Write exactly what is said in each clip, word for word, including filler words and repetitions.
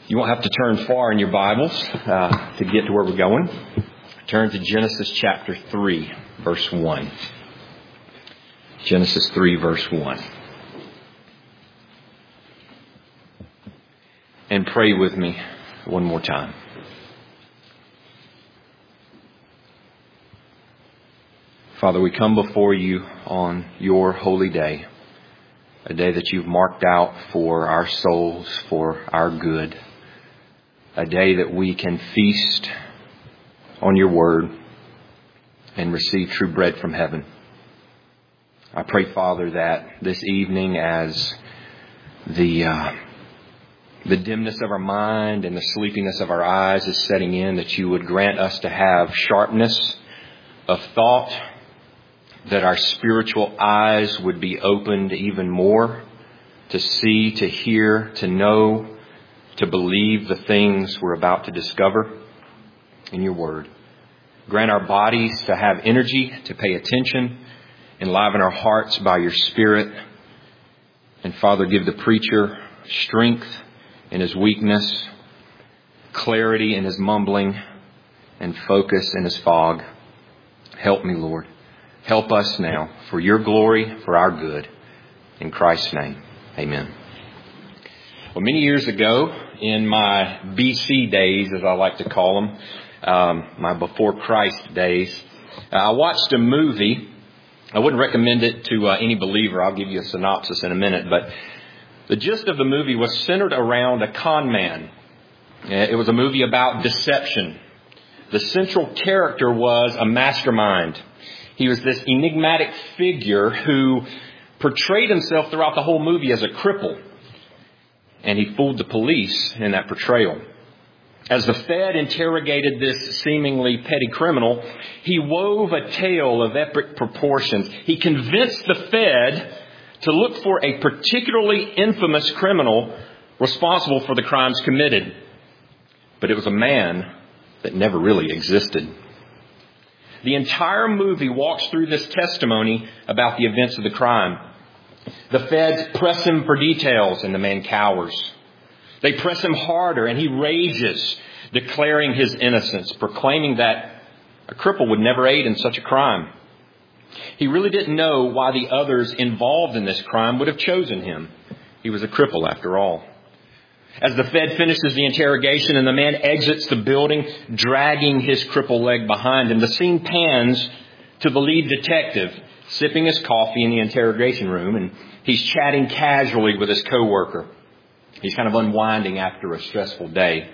You won't have to turn far in your Bibles uh, to get to where we're going. Turn to Genesis chapter three, verse one. Genesis three, verse one. And pray with me one more time. Father, we come before you on your holy day, a day that you've marked out for our souls, for our good, a day that we can feast on your word and receive true bread from heaven. I pray, Father, that this evening, as the uh, the dimness of our mind and the sleepiness of our eyes is setting in, that you would grant us to have sharpness of thought, that our spiritual eyes would be opened even more to see, to hear, to know, to believe the things we're about to discover in your word. Grant our bodies to have energy, to pay attention, enliven our hearts by your Spirit. And Father, give the preacher strength in his weakness, clarity in his mumbling, and focus in his fog. Help me, Lord. Help us now for your glory, for our good. In Christ's name, amen. Well, many years ago, in my B C days, as I like to call them, um, my before Christ days, uh, I watched a movie. I wouldn't recommend it to uh, any believer. I'll give you a synopsis in a minute. But the gist of the movie was centered around a con man. It was a movie about deception. The central character was a mastermind. He was this enigmatic figure who portrayed himself throughout the whole movie as a cripple. And he fooled the police in that portrayal. As the Fed interrogated this seemingly petty criminal, he wove a tale of epic proportions. He convinced the Fed to look for a particularly infamous criminal responsible for the crimes committed. But it was a man that never really existed. The entire movie walks through this testimony about the events of the crime. The feds press him for details, and the man cowers. They press him harder, and he rages, declaring his innocence, proclaiming that a cripple would never aid in such a crime. He really didn't know why the others involved in this crime would have chosen him. He was a cripple after all. As the Fed finishes the interrogation and the man exits the building, dragging his crippled leg behind him, the scene pans to the lead detective, sipping his coffee in the interrogation room, and he's chatting casually with his coworker. He's kind of unwinding after a stressful day.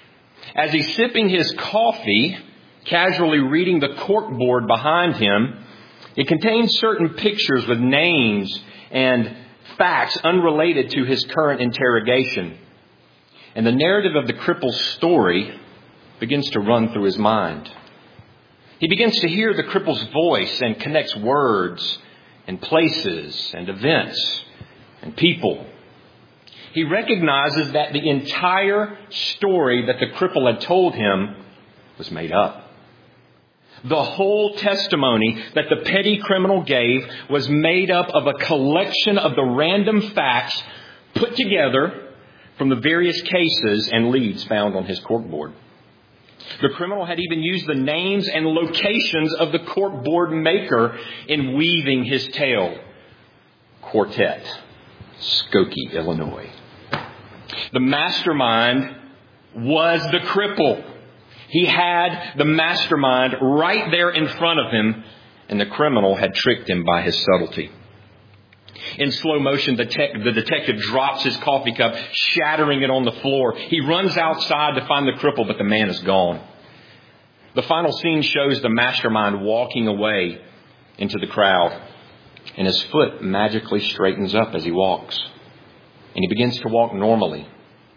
As he's sipping his coffee, casually reading the corkboard behind him, it contains certain pictures with names and facts unrelated to his current interrogation. And the narrative of the cripple's story begins to run through his mind. He begins to hear the cripple's voice and connects words and places and events and people. He recognizes that the entire story that the cripple had told him was made up. The whole testimony that the petty criminal gave was made up of a collection of the random facts put together from the various cases and leads found on his corkboard. The criminal had even used the names and locations of the corkboard maker in weaving his tale. Quartet, Skokie, Illinois. The mastermind was the cripple. He had the mastermind right there in front of him, and the criminal had tricked him by his subtlety. In slow motion, the, te- the detective drops his coffee cup, shattering it on the floor. He runs outside to find the cripple, but the man is gone. The final scene shows the mastermind walking away into the crowd, and his foot magically straightens up as he walks, and he begins to walk normally.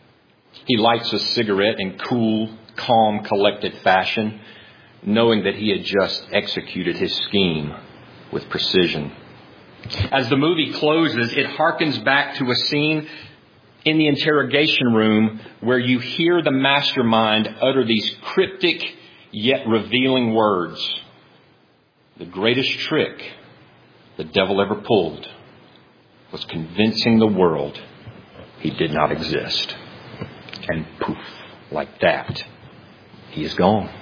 He lights a cigarette in cool, calm, collected fashion, knowing that he had just executed his scheme with precision. As the movie closes, it harkens back to a scene in the interrogation room where you hear the mastermind utter these cryptic yet revealing words. The greatest trick the devil ever pulled was convincing the world he did not exist. And poof, like that, he is gone.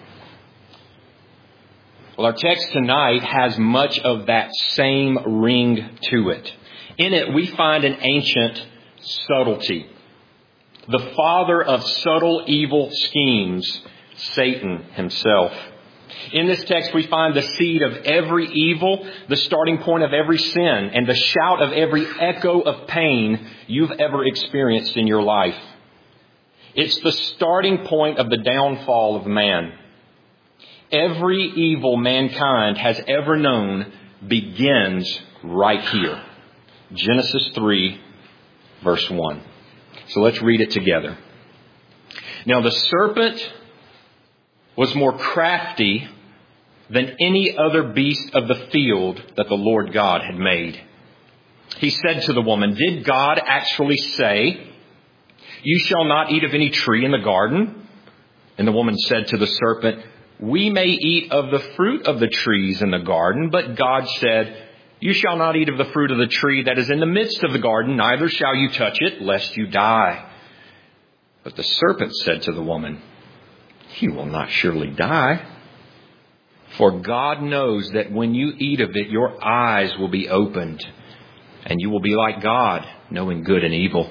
Well, our text tonight has much of that same ring to it. In it, we find an ancient subtlety. The father of subtle evil schemes, Satan himself. In this text, we find the seed of every evil, the starting point of every sin, and the shout of every echo of pain you've ever experienced in your life. It's the starting point of the downfall of man. Every evil mankind has ever known begins right here. Genesis three, verse one. So let's read it together. Now the serpent was more crafty than any other beast of the field that the Lord God had made. He said to the woman, "Did God actually say, 'You shall not eat of any tree in the garden'?" And the woman said to the serpent, "We may eat of the fruit of the trees in the garden, but God said, 'You shall not eat of the fruit of the tree that is in the midst of the garden, neither shall you touch it, lest you die.' But the serpent said to the woman, 'You will not surely die. For God knows that when you eat of it, your eyes will be opened, and you will be like God, knowing good and evil.'"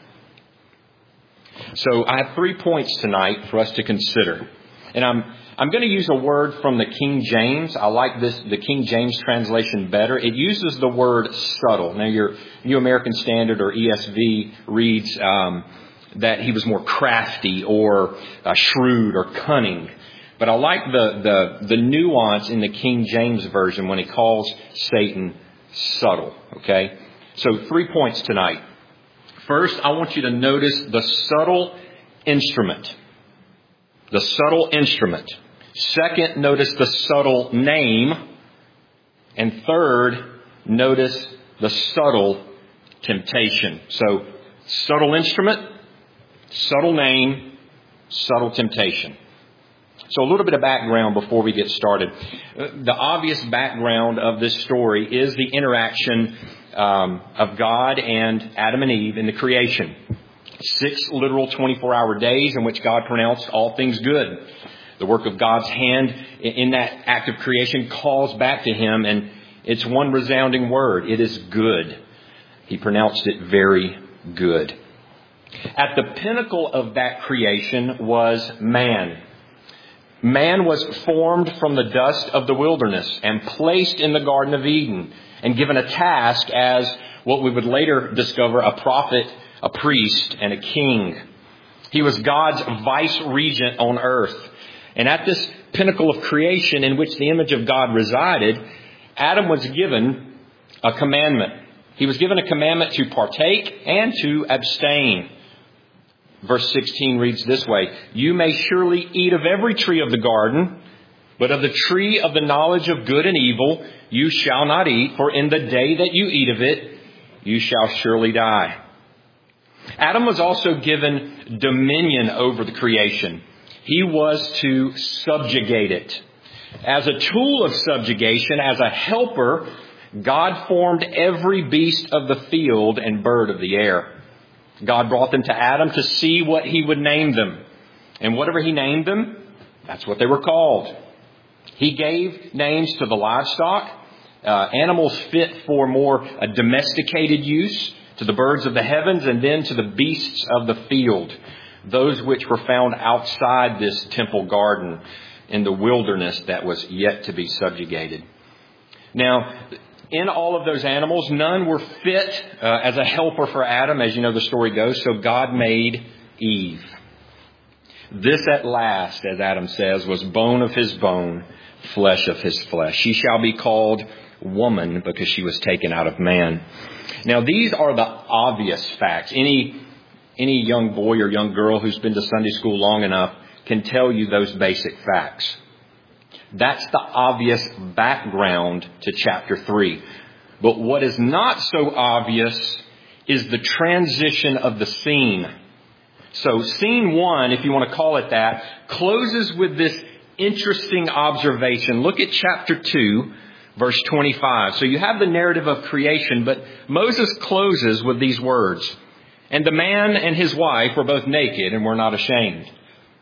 So I have three points tonight for us to consider. And I'm I'm going to use a word from the King James. I like this, the King James translation better. It uses the word subtle. Now, your New American Standard or E S V reads um, that he was more crafty or uh, shrewd or cunning. But I like the, the, the nuance in the King James Version when he calls Satan subtle. Okay? So three points tonight. First, I want you to notice the subtle instrument. The subtle instrument. Second, notice the subtle name. And third, notice the subtle temptation. So, subtle instrument, subtle name, subtle temptation. So a little bit of background before we get started. The obvious background of this story is the interaction um, of God and Adam and Eve in the creation. Six literal twenty-four hour days in which God pronounced all things good. The work of God's hand in that act of creation calls back to Him, and it's one resounding word. It is good. He pronounced it very good. At the pinnacle of that creation was man. Man was formed from the dust of the wilderness and placed in the Garden of Eden and given a task as what we would later discover a prophet, a priest, and a king. He was God's vice regent on earth. And at this pinnacle of creation in which the image of God resided, Adam was given a commandment. He was given a commandment to partake and to abstain. Verse sixteen reads this way, "You may surely eat of every tree of the garden, but of the tree of the knowledge of good and evil you shall not eat, for in the day that you eat of it, you shall surely die." Adam was also given dominion over the creation. He was to subjugate it. As a tool of subjugation, as a helper, God formed every beast of the field and bird of the air. God brought them to Adam to see what he would name them. And whatever he named them, that's what they were called. He gave names to the livestock, uh, animals fit for more uh, domesticated use, to the birds of the heavens, and then to the beasts of the field, those which were found outside this temple garden in the wilderness that was yet to be subjugated. Now, in all of those animals, none were fit uh, as a helper for Adam, as you know the story goes, so God made Eve. This at last, as Adam says, was bone of his bone, flesh of his flesh. She shall be called woman because she was taken out of man. Now, these are the obvious facts. Any any young boy or young girl who's been to Sunday school long enough can tell you those basic facts. That's the obvious background to chapter three. But what is not so obvious is the transition of the scene. So scene one, if you want to call it that, closes with this interesting observation. Look at chapter two, verse twenty-five. So you have the narrative of creation, but Moses closes with these words. And the man and his wife were both naked and were not ashamed.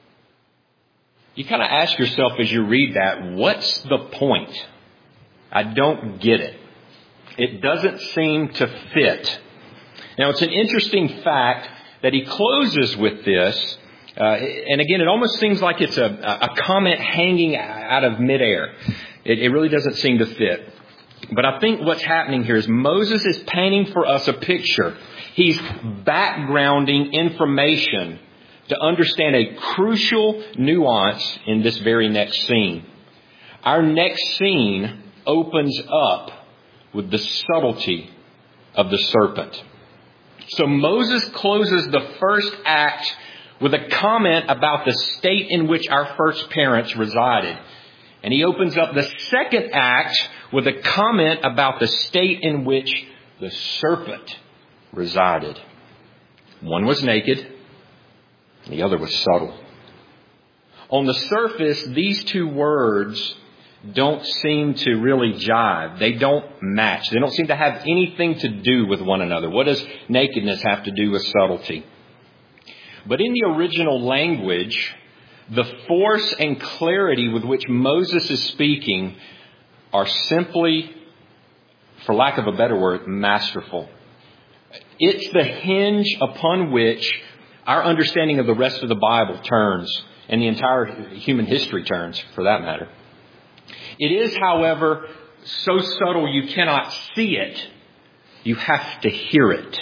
You kind of ask yourself as you read that, what's the point? I don't get it. It doesn't seem to fit. Now, it's an interesting fact that he closes with this. Uh, and again, it almost seems like it's a, a comment hanging out of midair. It, it really doesn't seem to fit. But I think what's happening here is Moses is painting for us a picture. He's backgrounding information to understand a crucial nuance in this very next scene. Our next scene opens up with the subtlety of the serpent. So Moses closes the first act with a comment about the state in which our first parents resided. And he opens up the second act with a comment about the state in which the serpent resided. One was naked, the other was subtle. On the surface, these two words don't seem to really jive. They don't match. They don't seem to have anything to do with one another. What does nakedness have to do with subtlety? But in the original language, the force and clarity with which Moses is speaking are simply, for lack of a better word, masterful. It's the hinge upon which our understanding of the rest of the Bible turns, and the entire human history turns, for that matter. It is, however, so subtle you cannot see it. You have to hear it.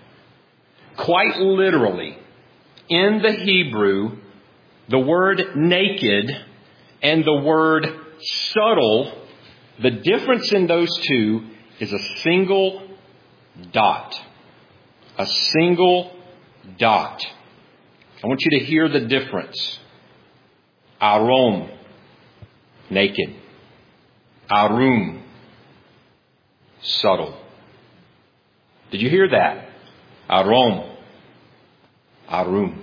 Quite literally, in the Hebrew, the word naked and the word subtle, the difference in those two is a single dot. A single dot. I want you to hear the difference. Arom, naked. Arum, subtle. Did you hear that? Arom, arum.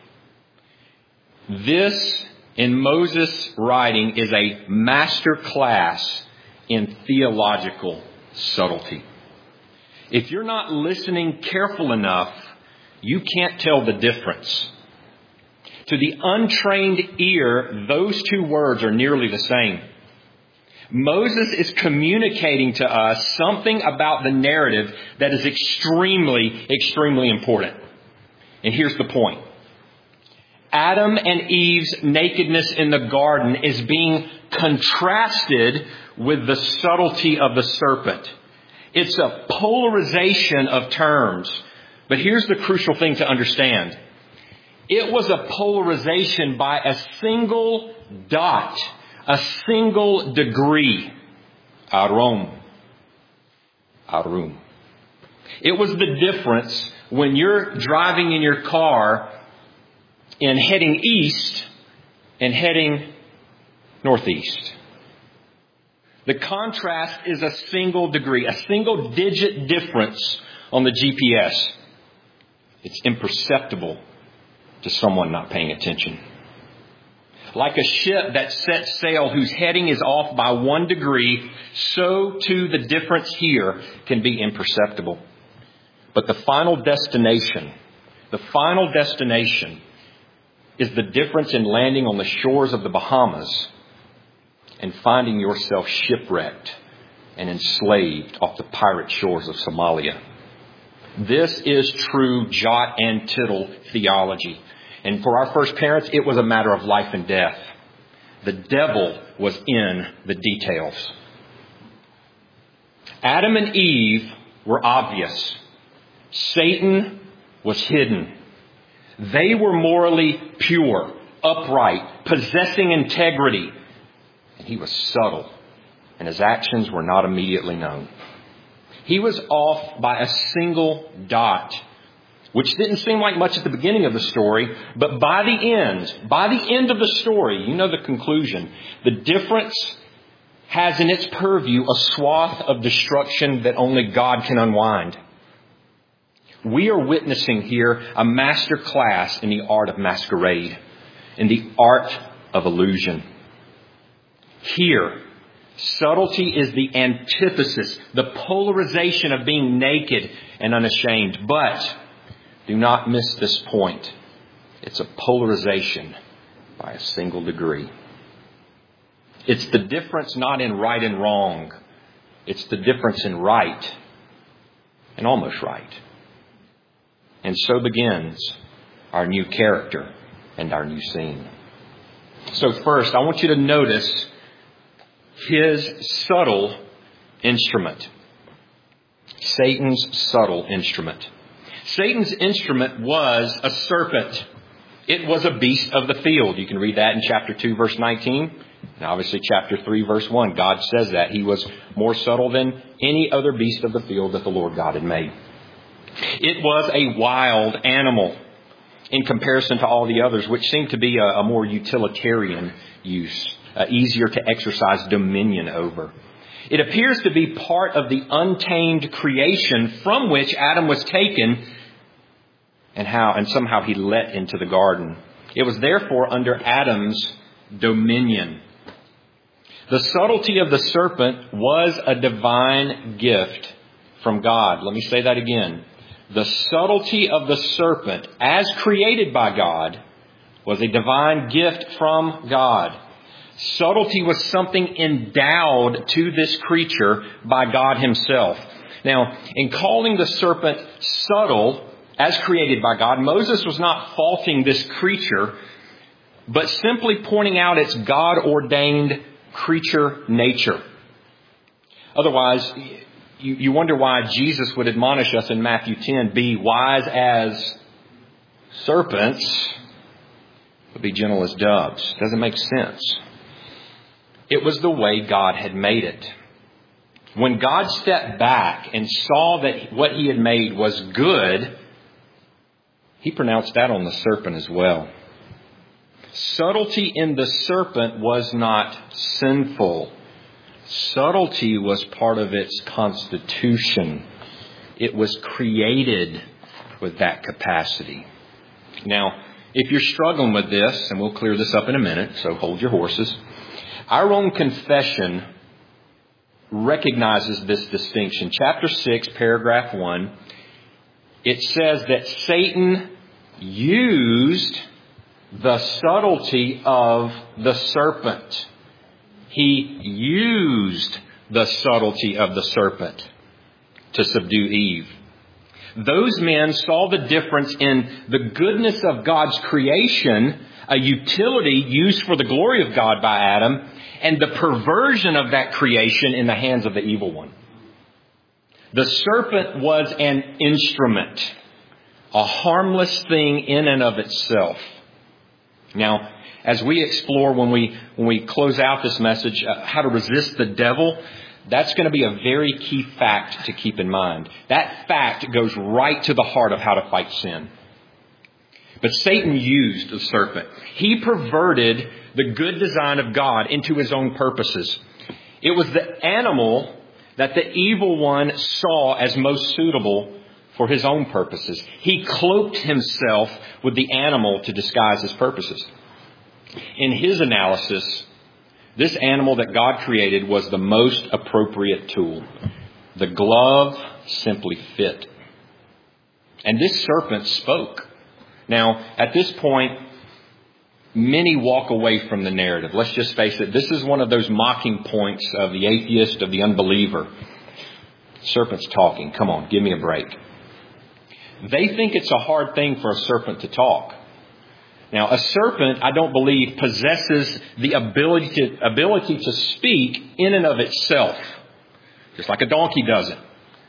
This, in Moses' writing, is a master class in theological subtlety. If you're not listening careful enough, you can't tell the difference. To the untrained ear, those two words are nearly the same. Moses is communicating to us something about the narrative that is extremely, extremely important. And here's the point. Adam and Eve's nakedness in the garden is being contrasted with the subtlety of the serpent. It's a polarization of terms. But here's the crucial thing to understand. It was a polarization by a single dot, a single degree. Arom. Arum. It was the difference when you're driving in your car and heading east and heading northeast. The contrast is a single degree, a single digit difference on the G P S. It's imperceptible to someone not paying attention. Like a ship that sets sail whose heading is off by one degree, so too the difference here can be imperceptible. But the final destination, the final destination is the difference in landing on the shores of the Bahamas and finding yourself shipwrecked and enslaved off the pirate shores of Somalia. This is true jot and tittle theology. And for our first parents, it was a matter of life and death. The devil was in the details. Adam and Eve were obvious. Satan was hidden. They were morally pure, upright, possessing integrity. And he was subtle, and his actions were not immediately known. He was off by a single dot, which didn't seem like much at the beginning of the story, but by the end, by the end of the story, you know the conclusion. The difference has in its purview a swath of destruction that only God can unwind. We are witnessing here a master class in the art of masquerade, in the art of illusion. Here, subtlety is the antithesis, the polarization of being naked and unashamed. But Do not miss this point. It's a polarization by a single degree. It's the difference not in right and wrong. It's the difference in right and almost right. And so begins our new character and our new scene. So first, I want you to notice his subtle instrument. Satan's subtle instrument. Satan's instrument was a serpent. It was a beast of the field. You can read that in chapter two, verse nineteen. And obviously chapter three, verse one. God says that he was more subtle than any other beast of the field that the Lord God had made. It was a wild animal in comparison to all the others, which seemed to be a, a more utilitarian use, uh, easier to exercise dominion over. It appears to be part of the untamed creation from which Adam was taken and how and somehow he let into the garden. It was therefore under Adam's dominion. The subtlety of the serpent was a divine gift from God. Let me say that again. The subtlety of the serpent, as created by God, was a divine gift from God. Subtlety was something endowed to this creature by God himself. Now, in calling the serpent subtle, as created by God, Moses was not faulting this creature, but simply pointing out its God-ordained creature nature. Otherwise, you, you wonder why Jesus would admonish us in Matthew ten, be wise as serpents, but be gentle as doves. Doesn't make sense. It was the way God had made it. When God stepped back and saw that what he had made was good, he pronounced that on the serpent as well. Subtlety in the serpent was not sinful. Subtlety was part of its constitution. It was created with that capacity. Now, if you're struggling with this, and we'll clear this up in a minute, so hold your horses. Our own confession recognizes this distinction. Chapter six, paragraph one, it says that Satan used the subtlety of the serpent. He used the subtlety of the serpent to subdue Eve. Those men saw the difference in the goodness of God's creation, a utility used for the glory of God by Adam, and the perversion of that creation in the hands of the evil one. The serpent was an instrument, a harmless thing in and of itself. Now, as we explore when we when we close out this message, uh, how to resist the devil, that's going to be a very key fact to keep in mind. That fact goes right to the heart of how to fight sin. But Satan used the serpent. He perverted the good design of God into his own purposes. It was the animal that the evil one saw as most suitable for his own purposes. He cloaked himself with the animal to disguise his purposes. In his analysis, this animal that God created was the most appropriate tool. The glove simply fit. And this serpent spoke. Now, at this point, many walk away from the narrative. Let's just face it. This is one of those mocking points of the atheist, of the unbeliever. Serpent's talking. Come on, give me a break. They think it's a hard thing for a serpent to talk. Now, a serpent, I don't believe, possesses the ability to, ability to speak in and of itself, just like a donkey doesn't.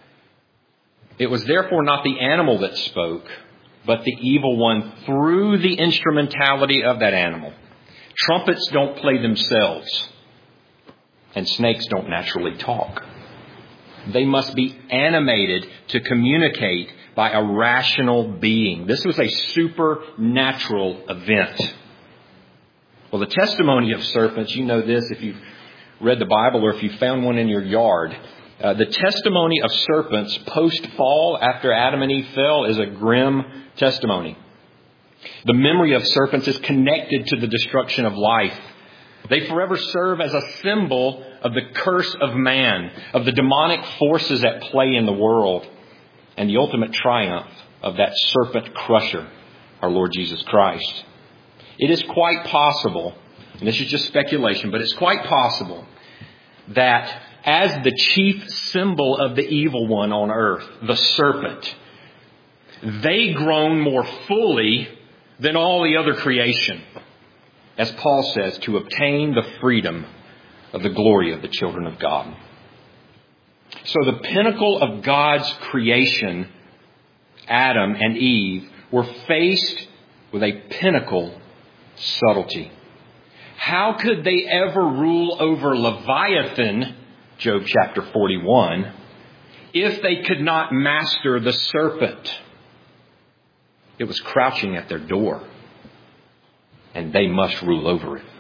It was therefore not the animal that spoke, but the evil one through the instrumentality of that animal. Trumpets don't play themselves, and snakes don't naturally talk. They must be animated to communicate by a rational being. This was a supernatural event. Well, the testimony of serpents, you know this if you've read the Bible or if you found one in your yard. Uh, the testimony of serpents post-fall, after Adam and Eve fell, is a grim testimony. The memory of serpents is connected to the destruction of life. They forever serve as a symbol of the curse of man, of the demonic forces at play in the world, and the ultimate triumph of that serpent crusher, our Lord Jesus Christ. It is quite possible, and this is just speculation, but it's quite possible that as the chief symbol of the evil one on earth, the serpent, they grown more fully than all the other creation, as Paul says, to obtain the freedom of the glory of the children of God. So the pinnacle of God's creation, Adam and Eve, were faced with a pinnacle subtlety. How could they ever rule over Leviathan, Job chapter forty-one, if they could not master the serpent? It was crouching at their door, and they must rule over it.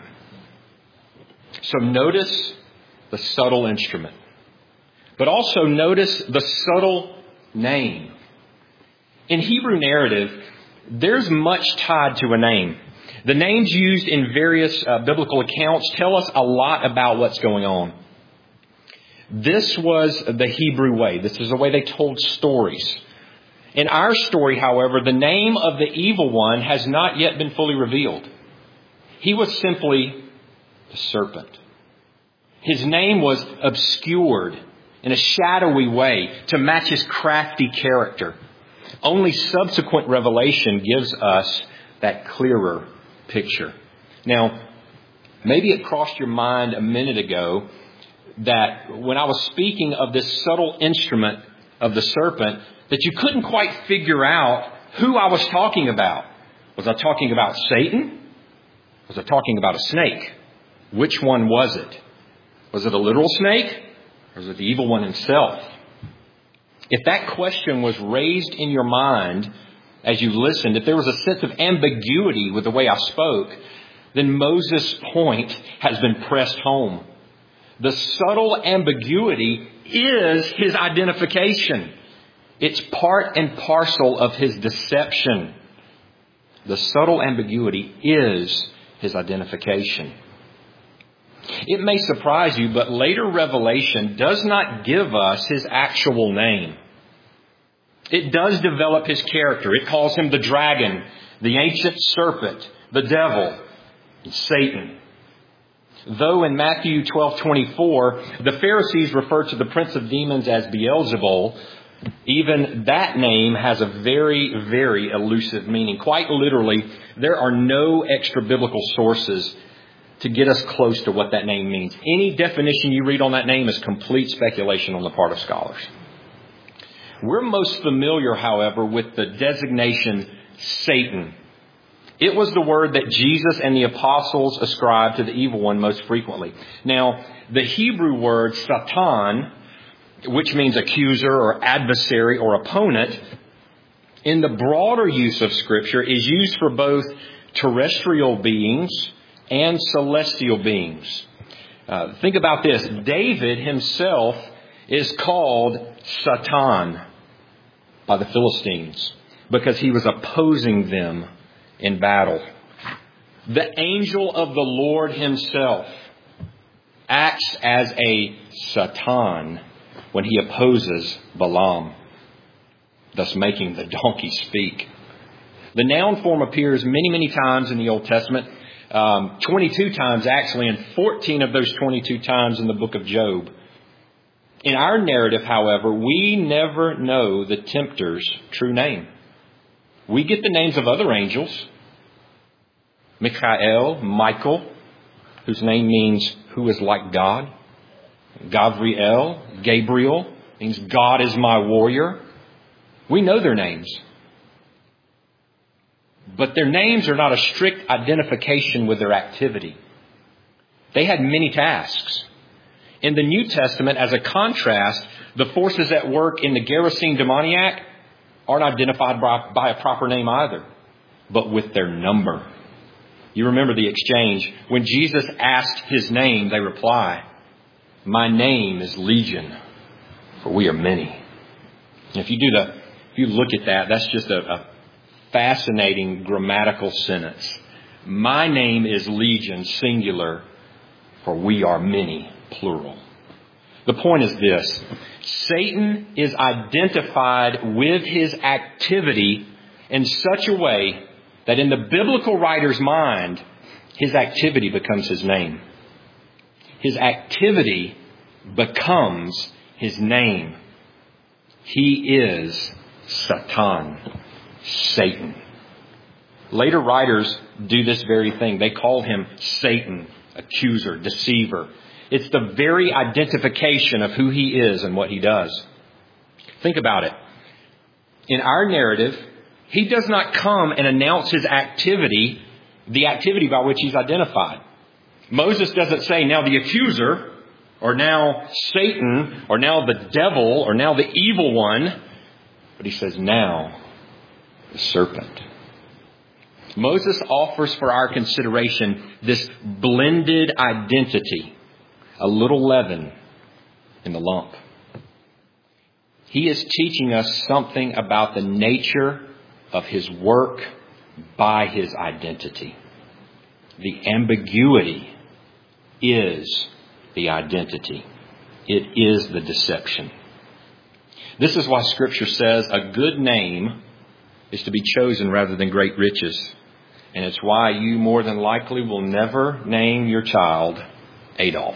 So notice the subtle instrument, but also notice the subtle name. In Hebrew narrative, there's much tied to a name. The names used in various uh, biblical accounts tell us a lot about what's going on. This was the Hebrew way. This is the way they told stories. In our story, however, the name of the evil one has not yet been fully revealed. He was simply the serpent. His name was obscured in a shadowy way to match his crafty character. Only subsequent revelation gives us that clearer picture. Now, maybe it crossed your mind a minute ago that when I was speaking of this subtle instrument of the serpent, that you couldn't quite figure out who I was talking about. Was I talking about Satan? Was I talking about a snake? Which one was it? Was it a literal snake? Or was it the evil one himself? If that question was raised in your mind as you listened, if there was a sense of ambiguity with the way I spoke, then Moses' point has been pressed home. The subtle ambiguity is his identification. It's part and parcel of his deception. The subtle ambiguity is his identification. It may surprise you, but later revelation does not give us his actual name. It does develop his character. It calls him the dragon, the ancient serpent, the devil, and Satan. Though in Matthew twelve twenty-four, the Pharisees refer to the prince of demons as Beelzebul, even that name has a very, very elusive meaning. Quite literally, there are no extra biblical sources to get us close to what that name means. Any definition you read on that name is complete speculation on the part of scholars. We're most familiar, however, with the designation Satan. It was the word that Jesus and the apostles ascribed to the evil one most frequently. Now, the Hebrew word Satan, which means accuser or adversary or opponent, in the broader use of Scripture is used for both terrestrial beings and celestial beings. Uh, think about this. David himself is called Satan by the Philistines because he was opposing them in battle. The angel of the Lord himself acts as a Satan when he opposes Balaam, thus making the donkey speak. The noun form appears many, many times in the Old Testament, um, twenty-two times actually, and fourteen of those twenty-two times in the book of Job. In our narrative, however, we never know the tempter's true name. We get the names of other angels, Michael, Michael, whose name means who is like God. Gabriel, Gabriel, means God is my warrior. We know their names. But their names are not a strict identification with their activity. They had many tasks. In the New Testament, as a contrast, the forces at work in the Gerasene demoniac aren't identified by, by a proper name either, but with their number. You remember the exchange. When Jesus asked his name, they reply, "My name is Legion, for we are many." And if you do the, if you look at that, that's just a, a fascinating grammatical sentence. My name is Legion, singular, for we are many, plural. The point is this. Satan is identified with his activity in such a way that in the biblical writer's mind, his activity becomes his name. His activity becomes his name. He is Satan, Satan. Later writers do this very thing. They call him Satan, accuser, deceiver. It's the very identification of who he is and what he does. Think about it. In our narrative, he does not come and announce his activity, the activity by which he's identified. Moses doesn't say, now the accuser, or now Satan, or now the devil, or now the evil one. But he says, now the serpent. Moses offers for our consideration this blended identity, a little leaven in the lump. He is teaching us something about the nature of his work by his identity. The ambiguity is the identity. It is the deception. This is why Scripture says a good name is to be chosen rather than great riches. And it's why you more than likely will never name your child Adolf.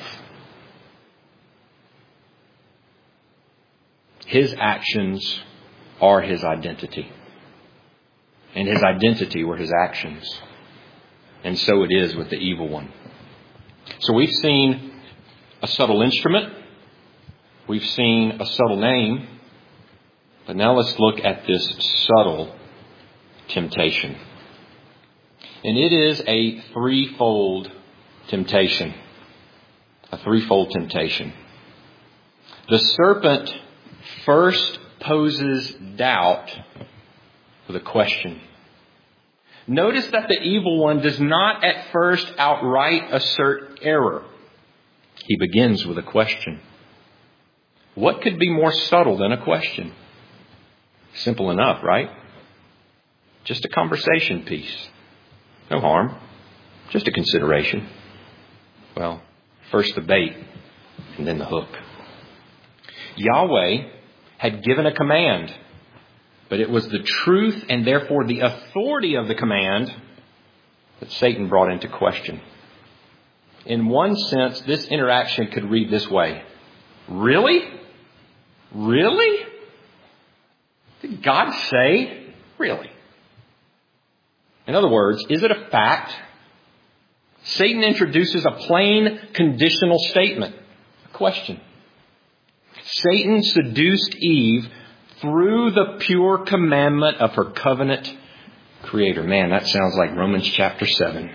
His actions are his identity. And his identity were his actions. And so it is with the evil one. So we've seen a subtle instrument. We've seen a subtle name. But now let's look at this subtle temptation. And it is a threefold temptation. A threefold temptation. The serpent first poses doubt with a question. Notice that the evil one does not at first outright assert error. He begins with a question. What could be more subtle than a question? Simple enough, right? Just a conversation piece. No harm. Just a consideration. Well, first the bait and then the hook. Yahweh had given a command, but it was the truth and therefore the authority of the command that Satan brought into question. In one sense, this interaction could read this way. Really? Really? Did God say? Really? In other words, is it a fact? Satan introduces a plain conditional statement. A question. Satan seduced Eve through the pure commandment of her covenant creator. Man, that sounds like Romans chapter seven.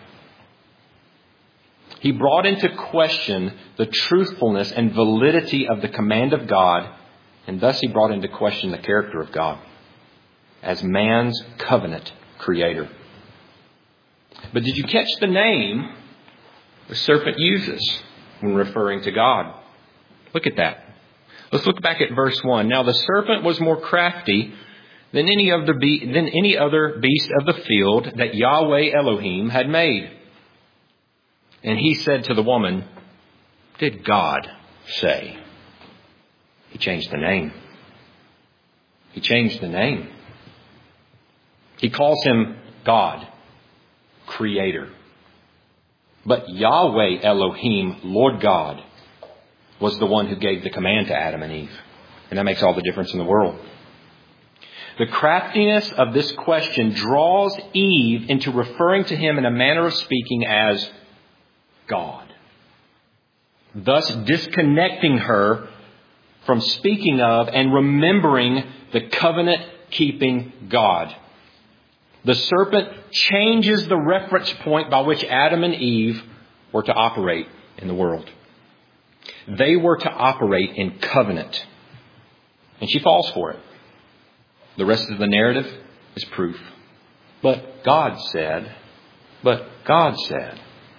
He brought into question the truthfulness and validity of the command of God, and thus he brought into question the character of God as man's covenant creator. But did you catch the name the serpent uses when referring to God? Look at that. Let's look back at verse one. Now the serpent was more crafty than any of the be- than any other beast of the field that Yahweh Elohim had made. And he said to the woman, did God say? He changed the name. He changed the name. He calls him God, Creator. But Yahweh Elohim, Lord God, was the one who gave the command to Adam and Eve. And that makes all the difference in the world. The craftiness of this question draws Eve into referring to him in a manner of speaking as God, thus disconnecting her from speaking of and remembering the covenant-keeping God. The serpent changes the reference point by which Adam and Eve were to operate in the world. They were to operate in covenant. And she falls for it. The rest of the narrative is proof. But God said, but God said.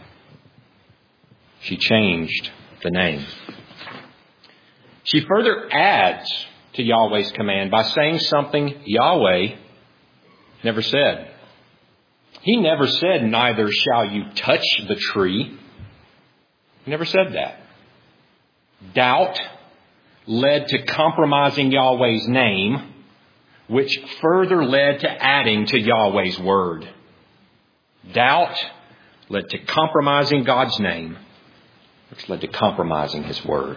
She changed the name. She further adds to Yahweh's command by saying something Yahweh never said. He never said, neither shall you touch the tree. He never said that. Doubt led to compromising Yahweh's name, which further led to adding to Yahweh's word. Doubt led to compromising God's name, which led to compromising His word.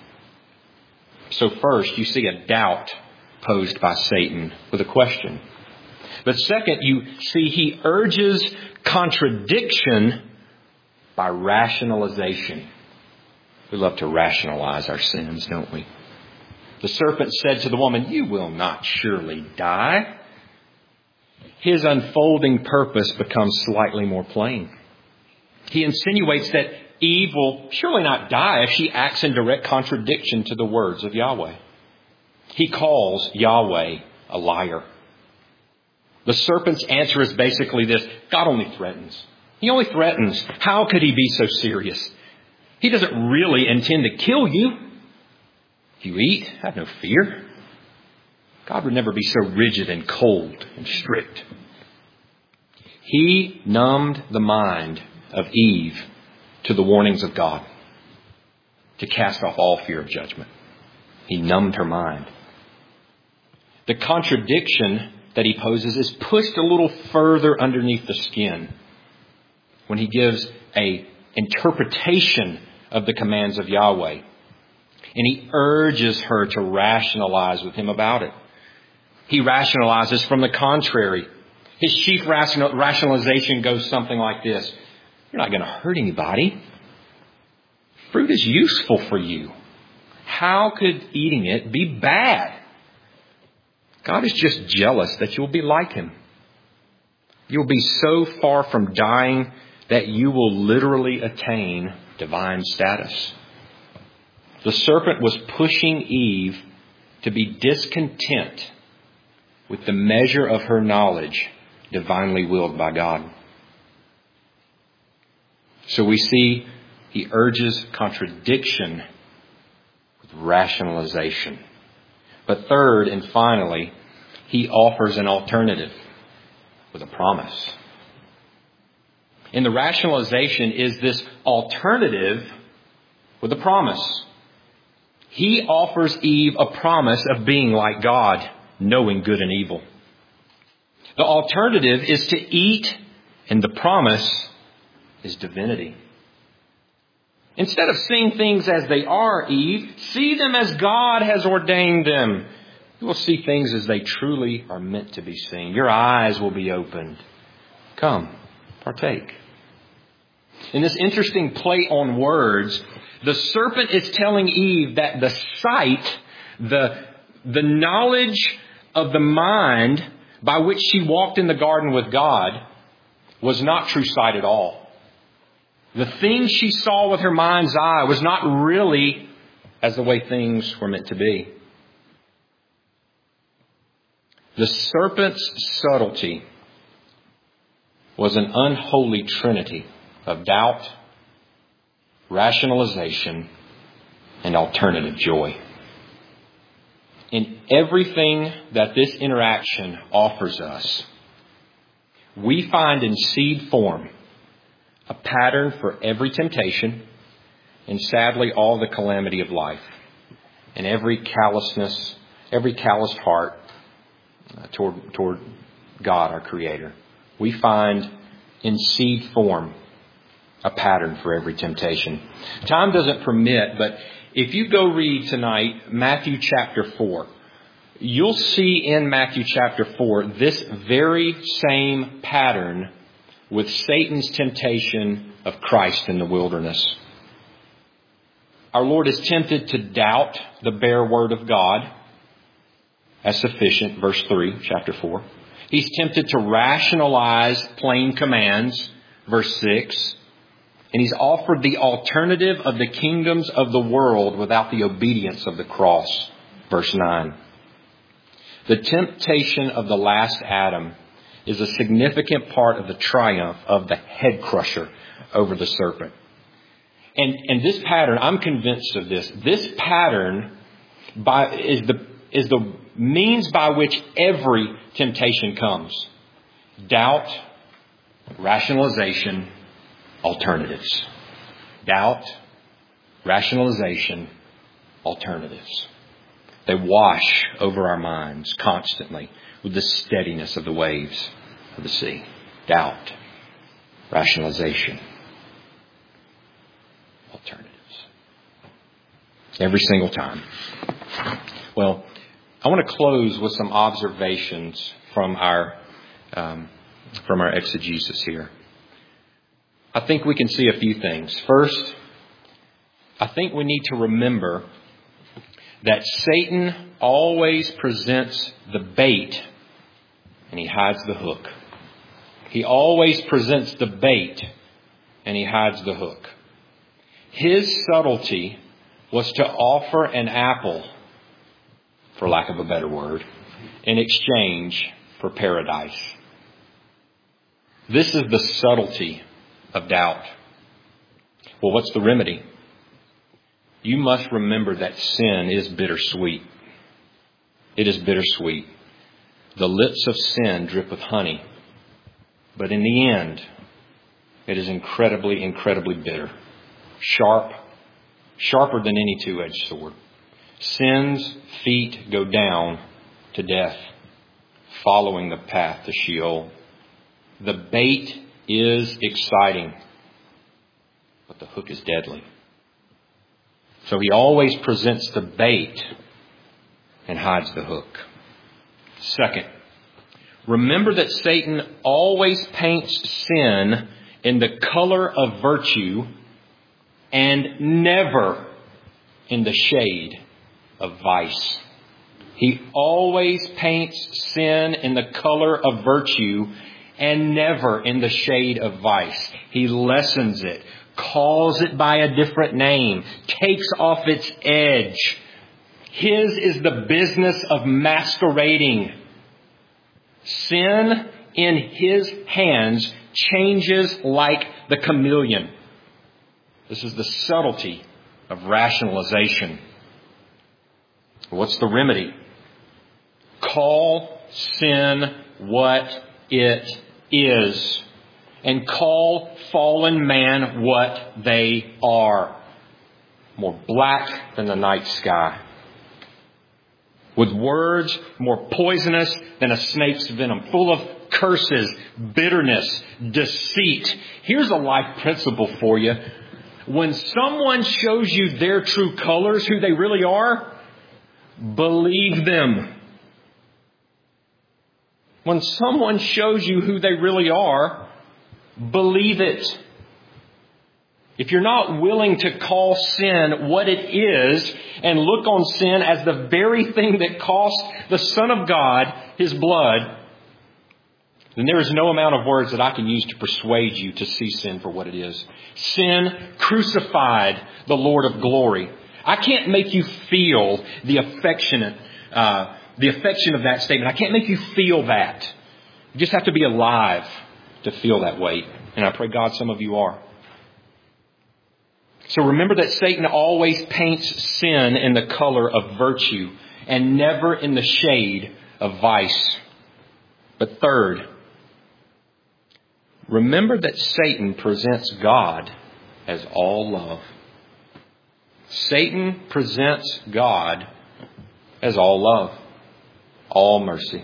So first, you see a doubt posed by Satan with a question. But second, you see he urges contradiction by rationalization. We love to rationalize our sins, don't we? The serpent said to the woman, "You will not surely die." His unfolding purpose becomes slightly more plain. He insinuates that Eve will surely not die if she acts in direct contradiction to the words of Yahweh. He calls Yahweh a liar. The serpent's answer is basically this: God only threatens. He only threatens. How could He be so serious? He doesn't really intend to kill you. If you eat, have no fear. God would never be so rigid and cold and strict. He numbed the mind of Eve to the warnings of God, to cast off all fear of judgment. He numbed her mind. The contradiction that he poses is pushed a little further underneath the skin when he gives a interpretation of the commands of Yahweh. And he urges her to rationalize with him about it. He rationalizes from the contrary. His chief rational, rationalization goes something like this: you're not going to hurt anybody. Fruit is useful for you. How could eating it be bad? God is just jealous that you'll be like Him. You'll be so far from dying that you will literally attain divine status. The serpent was pushing Eve to be discontent with the measure of her knowledge divinely willed by God. So we see he urges contradiction with rationalization. But third and finally, he offers an alternative with a promise. And the rationalization is this alternative with a promise. He offers Eve a promise of being like God, knowing good and evil. The alternative is to eat, and the promise is divinity. Instead of seeing things as they are, Eve, see them as God has ordained them. You will see things as they truly are meant to be seen. Your eyes will be opened. Come, partake. In this interesting play on words, the serpent is telling Eve that the sight, the, the knowledge of the mind by which she walked in the garden with God was not true sight at all. The thing she saw with her mind's eye was not really as the way things were meant to be. The serpent's subtlety was an unholy trinity of doubt, rationalization, and alternative joy. In everything that this interaction offers us, we find in seed form a pattern for every temptation and sadly all the calamity of life and every callousness, every calloused heart toward, toward God, our Creator. We find in seed form a pattern for every temptation. Time doesn't permit, but if you go read tonight Matthew chapter four, you'll see in Matthew chapter four this very same pattern with Satan's temptation of Christ in the wilderness. Our Lord is tempted to doubt the bare word of God as sufficient, verse three, chapter four. He's tempted to rationalize plain commands, verse six. And he's offered the alternative of the kingdoms of the world without the obedience of the cross, verse nine. The temptation of the last Adam is a significant part of the triumph of the head crusher over the serpent. And, and this pattern, I'm convinced of this, this pattern by, is the, is the means by which every temptation comes. Doubt, rationalization, alternatives. Doubt, rationalization, alternatives. They wash over our minds constantly with the steadiness of the waves of the sea. Doubt, rationalization, alternatives. Every single time. Well, I want to close with some observations from our um, from our exegesis here. I think we can see a few things. First, I think we need to remember that Satan always presents the bait and he hides the hook. He always presents the bait and he hides the hook. His subtlety was to offer an apple, for lack of a better word, in exchange for paradise. This is the subtlety of doubt. Well, what's the remedy? You must remember that sin is bittersweet. It is bittersweet. The lips of sin drip with honey. But in the end, it is incredibly, incredibly bitter. Sharp, sharper than any two-edged sword. Sin's feet go down to death, following the path to Sheol. The bait is exciting, but the hook is deadly. So he always presents the bait and hides the hook. Second, remember that Satan always paints sin in the color of virtue and never in the shade of vice. He always paints sin in the color of virtue and never in the shade of vice. He lessens it, calls it by a different name, takes off its edge. His is the business of masquerading. Sin in his hands changes like the chameleon. This is the subtlety of rationalization. What's the remedy? Call sin what it is, and call fallen man what they are. More black than the night sky. With words more poisonous than a snake's venom. Full of curses, bitterness, deceit. Here's a life principle for you. When someone shows you their true colors, who they really are, believe them. When someone shows you who they really are, believe it. If you're not willing to call sin what it is and look on sin as the very thing that cost the Son of God his blood, then there is no amount of words that I can use to persuade you to see sin for what it is. Sin crucified the Lord of glory. I can't make you feel the affectionate, uh, the affection of that statement. I can't make you feel that. You just have to be alive to feel that weight. And I pray, God, some of you are. So remember that Satan always paints sin in the color of virtue and never in the shade of vice. But third, remember that Satan presents God as all love. Satan presents God as all love, all mercy.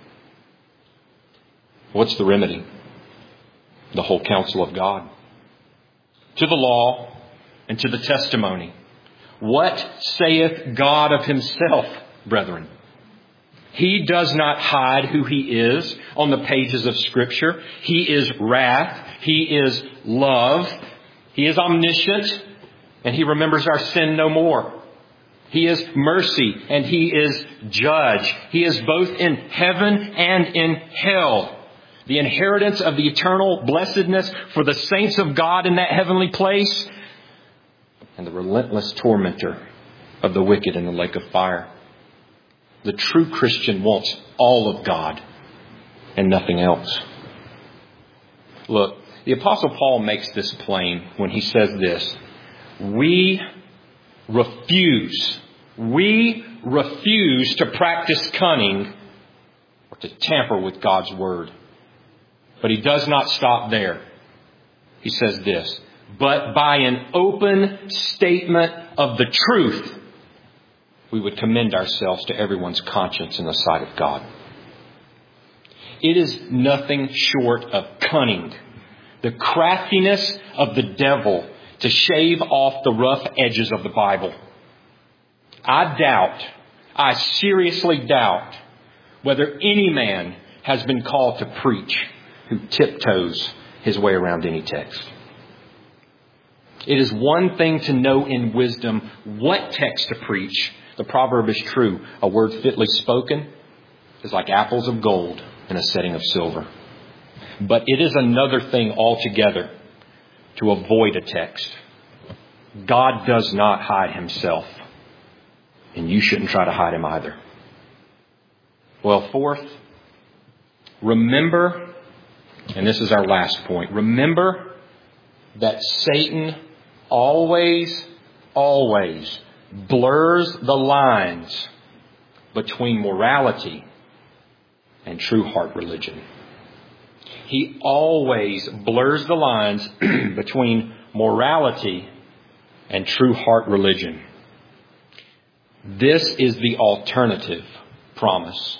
What's the remedy? The whole counsel of God. To the law and to the testimony. What saith God of himself, brethren? He does not hide who he is on the pages of Scripture. He is wrath. He is love. He is omniscient. And he remembers our sin no more. He is mercy and he is judge. He is both in heaven and in hell. The inheritance of the eternal blessedness for the saints of God in that heavenly place, and the relentless tormentor of the wicked in the lake of fire. The true Christian wants all of God and nothing else. Look, the Apostle Paul makes this plain when he says this. We refuse, we refuse to practice cunning or to tamper with God's word. But he does not stop there. He says this, but by an open statement of the truth, we would commend ourselves to everyone's conscience in the sight of God. It is nothing short of cunning, the craftiness of the devil to shave off the rough edges of the Bible. I doubt, I seriously doubt whether any man has been called to preach who tiptoes his way around any text. It is one thing to know in wisdom what text to preach. The proverb is true. A word fitly spoken is like apples of gold in a setting of silver. But it is another thing altogether to avoid a text. God does not hide himself, and you shouldn't try to hide him either. Well, fourth, remember, and this is our last point, remember that Satan always, always blurs the lines between morality and true heart religion. He always blurs the lines between morality and true heart religion. This is the alternative promise.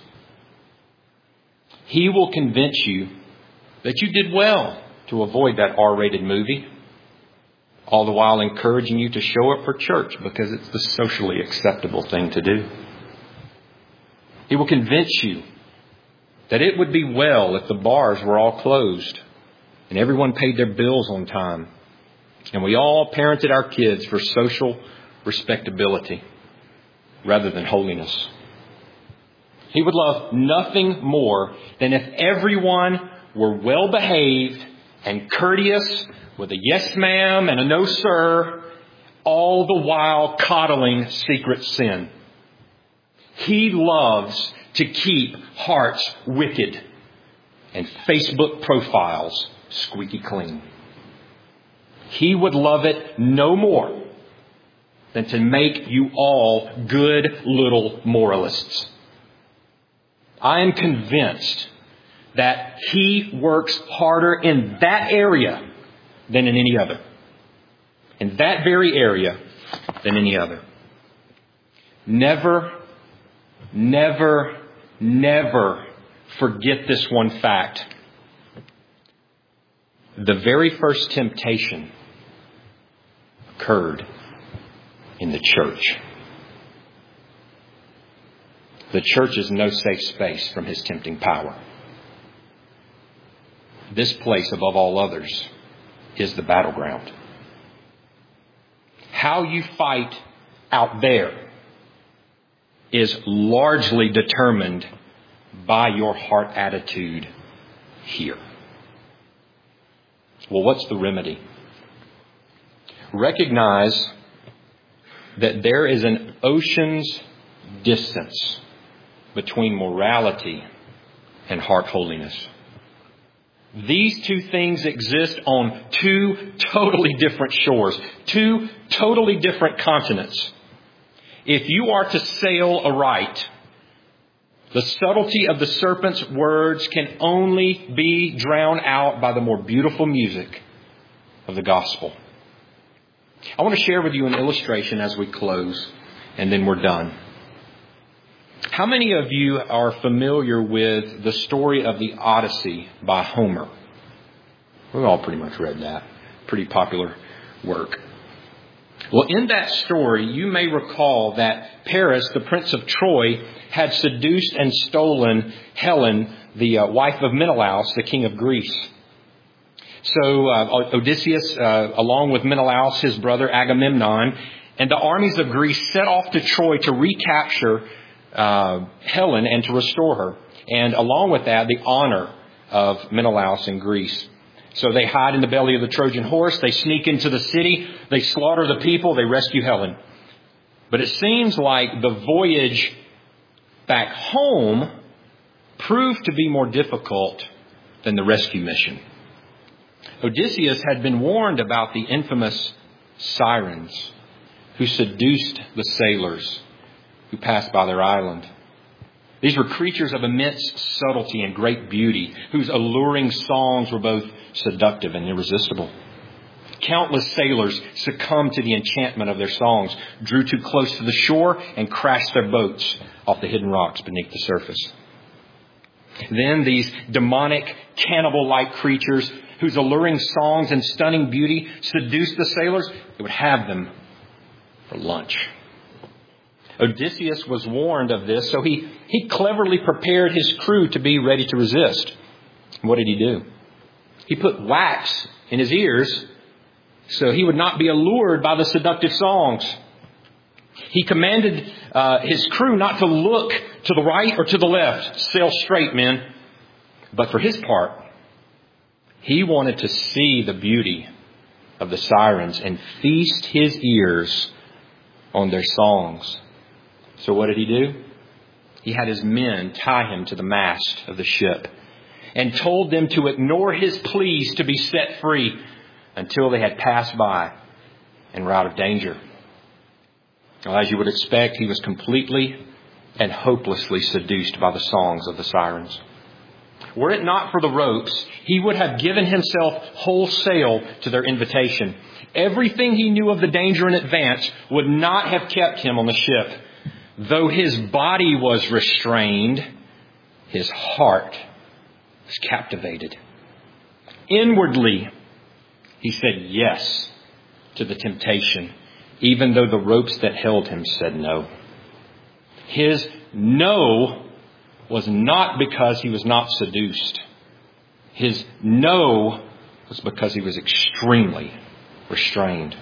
He will convince you that you did well to avoid that R-rated movie, all the while encouraging you to show up for church because it's the socially acceptable thing to do. He will convince you that it would be well if the bars were all closed and everyone paid their bills on time and we all parented our kids for social respectability rather than holiness. He would love nothing more than if everyone were well behaved and courteous with a yes ma'am and a no sir, all the while coddling secret sin. He loves to keep hearts wicked and Facebook profiles squeaky clean. He would love it no more than to make you all good little moralists. I am convinced that he works harder in that area than in any other. In that very area than any other. Never, never, never forget this one fact. The very first temptation occurred in the church. The church is no safe space from his tempting power. This place, above all others, is the battleground. How you fight out there is largely determined by your heart attitude here. Well, what's the remedy? Recognize that there is an ocean's distance between morality and heart holiness. These two things exist on two totally different shores, two totally different continents. If you are to sail aright, the subtlety of the serpent's words can only be drowned out by the more beautiful music of the gospel. I want to share with you an illustration as we close, and then we're done. How many of you are familiar with the story of the Odyssey by Homer? We've all pretty much read that. Pretty popular work. Well, in that story, you may recall that Paris, the Prince of Troy, had seduced and stolen Helen, the uh, wife of Menelaus, the king of Greece. So uh, Odysseus, uh, along with Menelaus, his brother Agamemnon, and the armies of Greece set off to Troy to recapture uh, Helen and to restore her. And along with that, the honor of Menelaus in Greece. So they hide in the belly of the Trojan horse. They sneak into the city. They slaughter the people. They rescue Helen. But it seems like the voyage back home proved to be more difficult than the rescue mission. Odysseus had been warned about the infamous sirens who seduced the sailors who passed by their island. These were creatures of immense subtlety and great beauty, whose alluring songs were both seductive and irresistible. Countless sailors succumbed to the enchantment of their songs, drew too close to the shore, and crashed their boats off the hidden rocks beneath the surface. Then these demonic, cannibal-like creatures whose alluring songs and stunning beauty seduced the sailors, they would have them for lunch. Odysseus was warned of this, so he, he cleverly prepared his crew to be ready to resist. What did he do? He put wax in his ears so he would not be allured by the seductive songs. He commanded uh, his crew not to look to the right or to the left. Sail straight, men. But for his part, he wanted to see the beauty of the sirens and feast his ears on their songs. So what did he do? He had his men tie him to the mast of the ship and told them to ignore his pleas to be set free until they had passed by and were out of danger. Well, as you would expect, he was completely and hopelessly seduced by the songs of the sirens. Were it not for the ropes, he would have given himself wholesale to their invitation. Everything he knew of the danger in advance would not have kept him on the ship. Though his body was restrained, his heart was captivated. Inwardly, he said yes to the temptation, even though the ropes that held him said no. His no was not because he was not seduced. His no was because he was extremely restrained.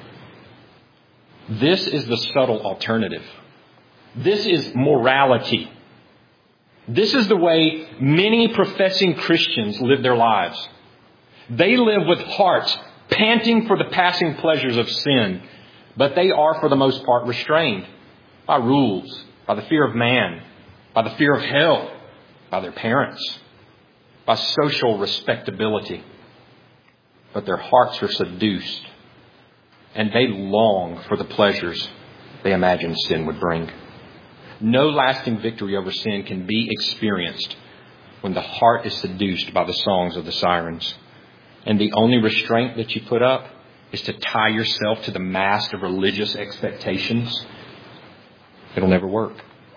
This is the subtle alternative. This is morality. This is the way many professing Christians live their lives. They live with hearts panting for the passing pleasures of sin, but they are, for the most part, restrained by rules, by the fear of man, by the fear of hell, by their parents, by social respectability. But their hearts are seduced, and they long for the pleasures they imagine sin would bring. No lasting victory over sin can be experienced when the heart is seduced by the songs of the sirens. And the only restraint that you put up is to tie yourself to the mast of religious expectations. It'll never work.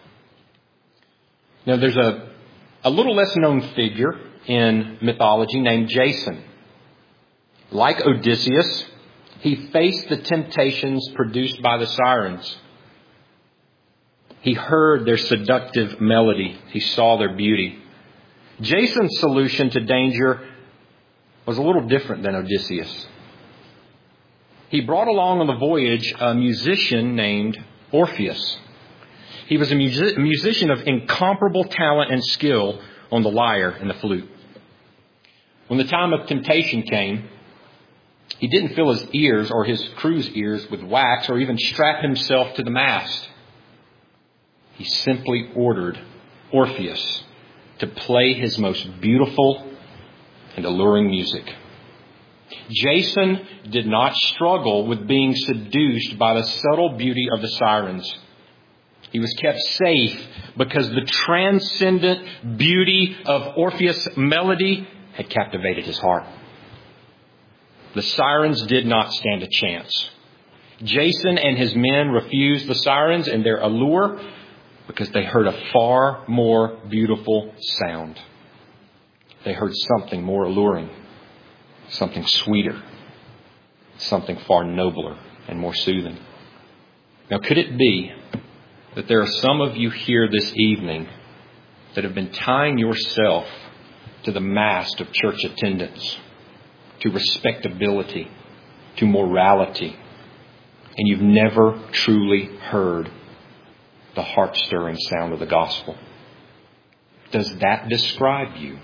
Now, there's a, a little less known figure in mythology named Jason. Like Odysseus, he faced the temptations produced by the sirens. He heard their seductive melody. He saw their beauty. Jason's solution to danger was a little different than Odysseus. He brought along on the voyage a musician named Orpheus. He was a music- musician of incomparable talent and skill on the lyre and the flute. When the time of temptation came, he didn't fill his ears or his crew's ears with wax or even strap himself to the mast. He simply ordered Orpheus to play his most beautiful and alluring music. Jason did not struggle with being seduced by the subtle beauty of the sirens. He was kept safe because the transcendent beauty of Orpheus' melody had captivated his heart. The sirens did not stand a chance. Jason and his men refused the sirens and their allure because they heard a far more beautiful sound. They heard something more alluring, something sweeter, something far nobler and more soothing. Now, could it be that there are some of you here this evening that have been tying yourself to the mast of church attendance, to respectability, to morality, and you've never truly heard the heart-stirring sound of the gospel? Does that describe you?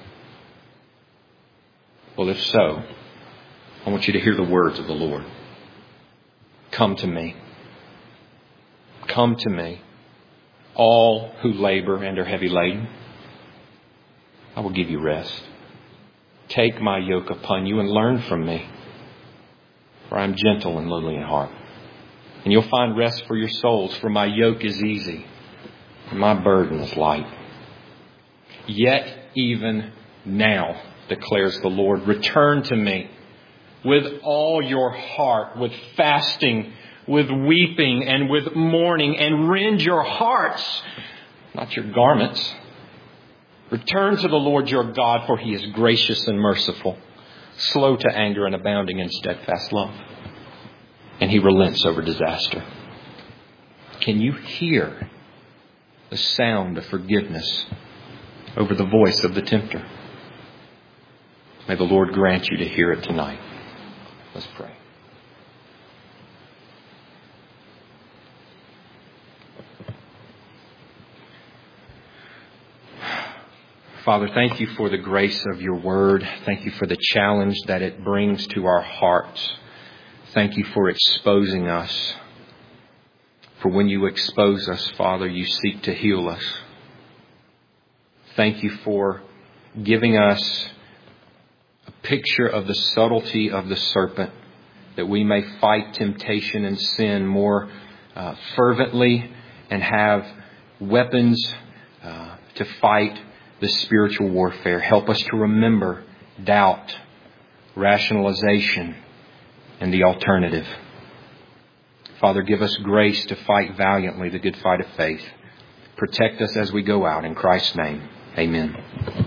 Well, if so, I want you to hear the words of the Lord. Come to me. Come to me, all who labor and are heavy laden. I will give you rest. Take my yoke upon you and learn from me, for I am gentle and lowly in heart. And you'll find rest for your souls, for my yoke is easy and my burden is light. Yet even now, declares the Lord, return to me, with all your heart, with fasting, with weeping, and with mourning, and rend your hearts, not your garments. Return to the Lord your God, for He is gracious and merciful, slow to anger and abounding in steadfast love. And He relents over disaster. Can you hear the sound of forgiveness over the voice of the tempter? May the Lord grant you to hear it tonight. Let's pray. Father, thank you for the grace of your word. Thank you for the challenge that it brings to our hearts. Thank you for exposing us. For when you expose us, Father, you seek to heal us. Thank you for giving us a picture of the subtlety of the serpent, that we may fight temptation and sin more uh, fervently and have weapons uh, to fight the spiritual warfare. Help us to remember doubt, rationalization, and the alternative. Father, give us grace to fight valiantly the good fight of faith. Protect us as we go out. In Christ's name, amen.